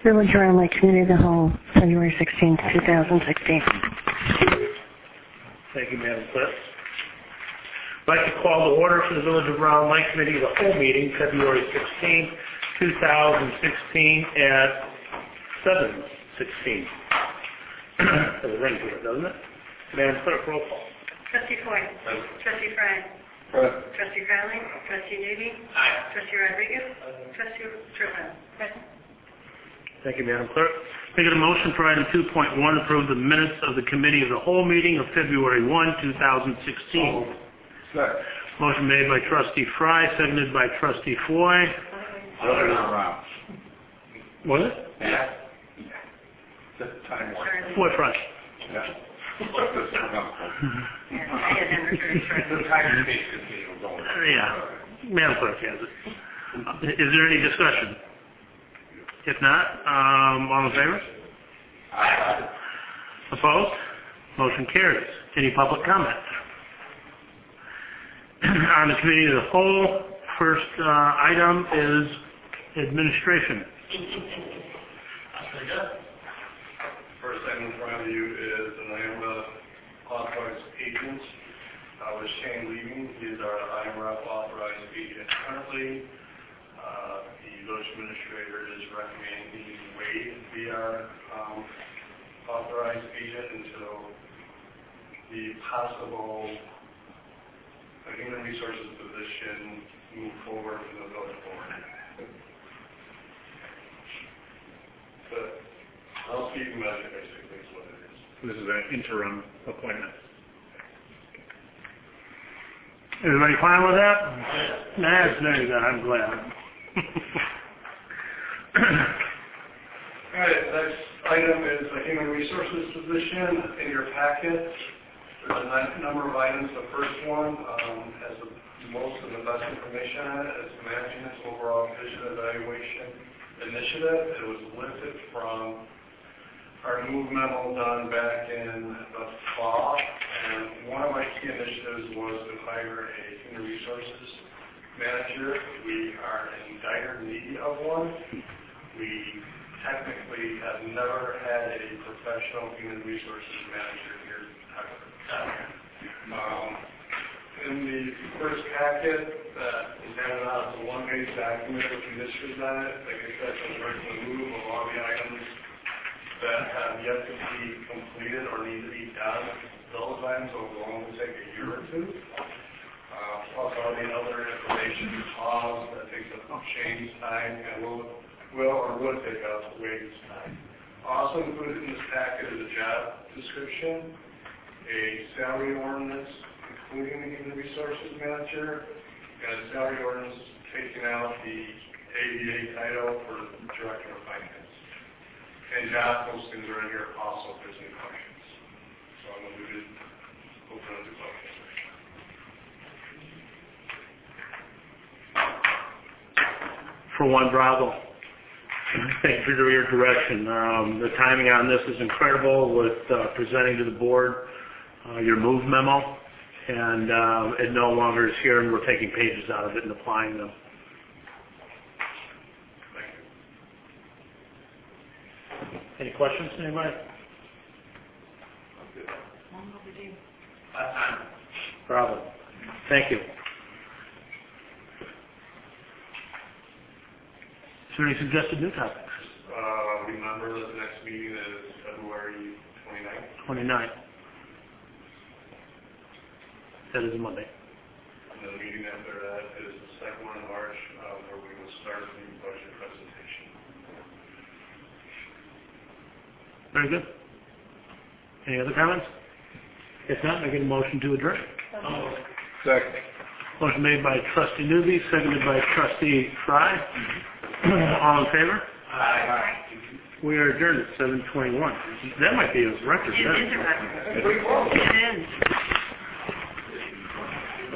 Village Round Lake Committee of the Whole, February 16, 2016. Thank you, Madam Clerk. I'd like to call to order for the Village of Round Lake Committee of the Whole meeting, February 16, 2016 at 7:16. Has a ring to it, doesn't it? Madam Clerk, roll call. Trustee Foy. Trustee Fry. Trustee Crowley. Trustee Navy. Aye. Trustee Rodriguez. Trustee Turpin. Present. Thank you, Madam Clerk. Make a motion for item 2.1, approve the minutes of the Committee of the Whole meeting of February 1, 2016. Motion made by Trustee Fry, seconded by Trustee Foy. Was it? Yeah. Foy Fry. Yeah. Yeah. Madam Clerk has it. Is there any discussion? If not, all in favor? Aye. Opposed? Motion carries. Any public comment? On the Committee of the Whole, first item is administration. First item in front of you is an IMRA authorized agent with Shane Levy. He is our IMRA authorized agent currently. The village administrator is recommending Wade be our authorized agent until the possible human resources position move forward from the village board. But I'll speak measure basically is what it is. This is an interim appointment. Everybody fine with that? That's very good. I'm glad. All right, next item is a human resources position in your packet. There's a number of items. The first one has the most of the best information on it. It's Management's Overall Vision Evaluation Initiative. It was lifted from our move memo done back in the fall, and one of my key initiatives was to hire a human resources manager. We are in dire need of one. We technically have never had a professional human resources manager here ever. In the first packet that is handed out, it's a one-page document with conditions on it. Like I said, it's a regular move of all the items that have yet to be completed or need to be done. Those items will only take a year or two. Plus all the other information, costs that takes up change time and will or would take up wages time. Also included in this packet is a job description, a salary ordinance including the human resources manager, and a salary ordinance taking out the ABA title for the director of finance. And job postings are in here also if there's any questions. So I'm going to open up the questions. For one, bravo. Thank you for your direction. The timing on this is incredible with presenting to the board your move memo, and it no longer is here, and we're taking pages out of it and applying them. Any questions, anybody? Bravo. Thank you. Is there any suggested new topics? Remember that the next meeting is February 29th. 29th. That is a Monday. And the meeting after that is the second one in March, where we will start the budget presentation. Very good. Any other comments? If not, I get a motion to adjourn. Second. Motion made by Trustee Newby, seconded by Trustee Fry. All in favor? Aye. We are adjourned at 7:21. That might be a record. It is a record. It is.